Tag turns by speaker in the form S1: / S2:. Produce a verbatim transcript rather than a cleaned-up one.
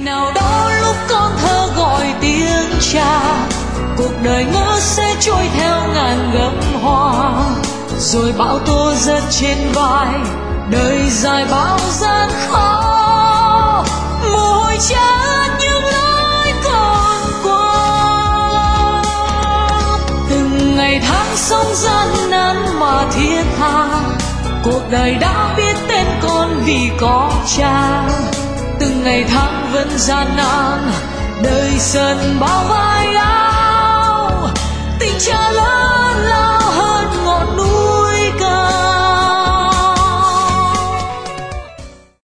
S1: nào đó lúc con thơ gọi tiếng cha, cuộc đời ngỡ sẽ trôi theo ngàn gấm hoa, rồi bão tố rớt trên vai, đời dài bao gian khó. Mồ hôi cha ướt những lối con qua, từng ngày tháng sống gian nan mà thiết tha, cuộc đời đã biết tên con vì có cha. Từng ngày tháng vẫn gian nan, đời dần bao vây.